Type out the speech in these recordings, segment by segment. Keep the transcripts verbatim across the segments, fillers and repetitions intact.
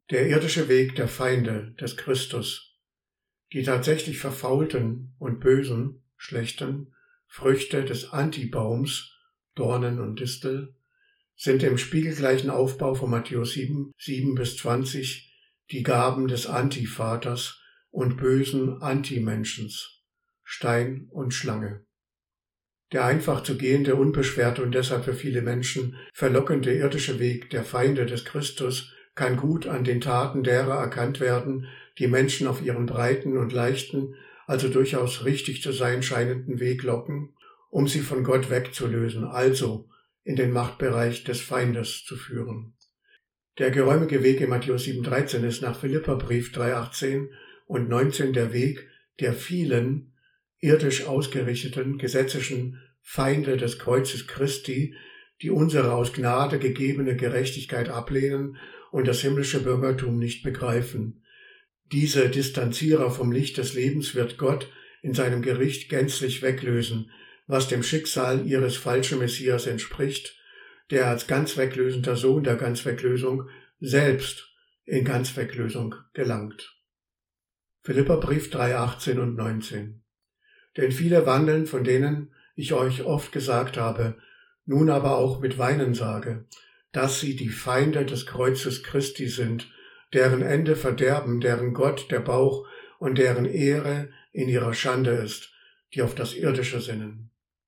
Der irdische Weg der Feinde des Christus, die tatsächlich verfaulten und bösen, schlechten Früchte des Antibaums, Dornen und Distel, sind im spiegelgleichen Aufbau von Matthäus sieben, sieben bis zwanzig die Gaben des Antivaters und bösen Antimenschens, Stein und Schlange. Der einfach zu gehende, unbeschwerte und deshalb für viele Menschen verlockende irdische Weg der Feinde des Christus kann gut an den Taten derer erkannt werden, die Menschen auf ihren breiten und leichten, also durchaus richtig zu sein scheinenden Weg locken, um sie von Gott wegzulösen, also in den Machtbereich des Feindes zu führen. Der geräumige Weg in Matthäus sieben dreizehn ist nach Philipperbrief drei achtzehn und neunzehn der Weg der vielen irdisch ausgerichteten, gesetzlichen Feinde des Kreuzes Christi, die unsere aus Gnade gegebene Gerechtigkeit ablehnen und das himmlische Bürgertum nicht begreifen. Diese Distanzierer vom Licht des Lebens wird Gott in seinem Gericht gänzlich weglösen, was dem Schicksal ihres falschen Messias entspricht, der als ganz weglösender Sohn der Ganzweglösung selbst in Ganzweglösung gelangt. Philipperbrief drei achtzehn und neunzehn. Denn viele wandeln, von denen ich euch oft gesagt habe, nun aber auch mit Weinen sage, dass sie die Feinde des Kreuzes Christi sind, deren Ende Verderben, deren Gott der Bauch und deren Ehre in ihrer Schande ist, die auf das Irdische sinnen.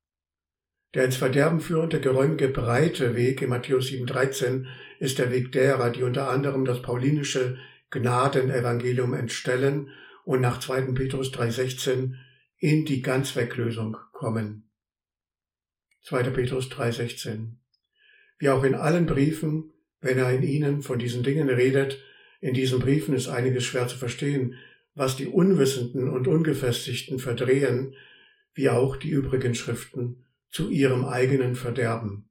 Der ins Verderben führende, geräumige, breite Weg in Matthäus sieben dreizehn ist der Weg derer, die unter anderem das paulinische Gnadenevangelium entstellen und nach zweiten Petrus drei sechzehn in die Ganzweglösung kommen. zweiter Petrus drei sechzehn. Wie auch in allen Briefen, wenn er in ihnen von diesen Dingen redet, in diesen Briefen ist einiges schwer zu verstehen, was die Unwissenden und Ungefestigten verdrehen, wie auch die übrigen Schriften, zu ihrem eigenen Verderben.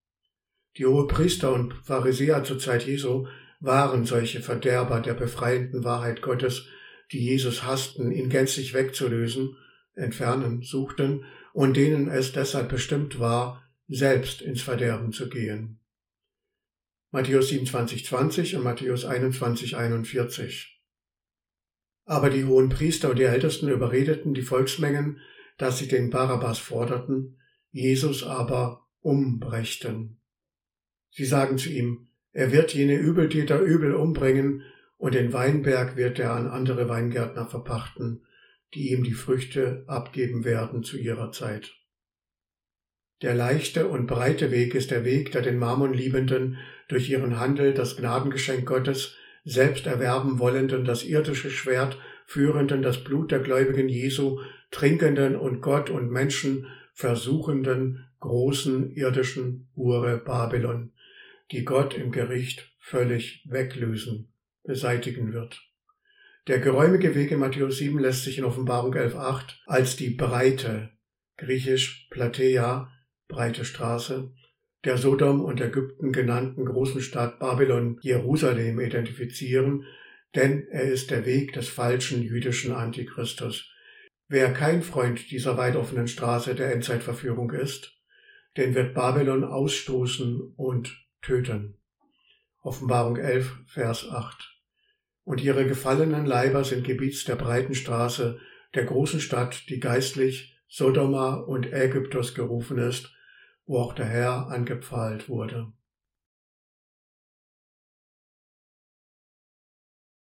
Die Hohepriester und Pharisäer zur Zeit Jesu waren solche Verderber der befreienden Wahrheit Gottes, die Jesus hassten, ihn gänzlich wegzulösen, entfernen suchten und denen es deshalb bestimmt war, selbst ins Verderben zu gehen. Matthäus siebenundzwanzig zwanzig und Matthäus einundzwanzig einundvierzig. Aber die Hohenpriester und die Ältesten überredeten die Volksmengen, dass sie den Barabbas forderten, Jesus aber umbrächten. Sie sagen zu ihm, er wird jene Übeltäter übel umbringen und den Weinberg wird er an andere Weingärtner verpachten, die ihm die Früchte abgeben werden zu ihrer Zeit. Der leichte und breite Weg ist der Weg, der den Mammonliebenden durch ihren Handel das Gnadengeschenk Gottes, selbst erwerben wollenden, das irdische Schwert führenden, das Blut der Gläubigen Jesu, trinkenden und Gott und Menschen versuchenden, großen irdischen Hure Babylon, die Gott im Gericht völlig weglösen, beseitigen wird. Der geräumige Weg in Matthäus sieben lässt sich in Offenbarung elf acht als die breite, griechisch Plateia, breite Straße, der Sodom und Ägypten genannten großen Stadt Babylon, Jerusalem, identifizieren, denn er ist der Weg des falschen jüdischen Antichristus. Wer kein Freund dieser weit offenen Straße der Endzeitverführung ist, den wird Babylon ausstoßen und töten. Offenbarung elf, Vers acht. Und ihre gefallenen Leiber sind Gebiets der breiten Straße, der großen Stadt, die geistlich Sodoma und Ägyptos gerufen ist, wo auch der Herr angepfahlt wurde.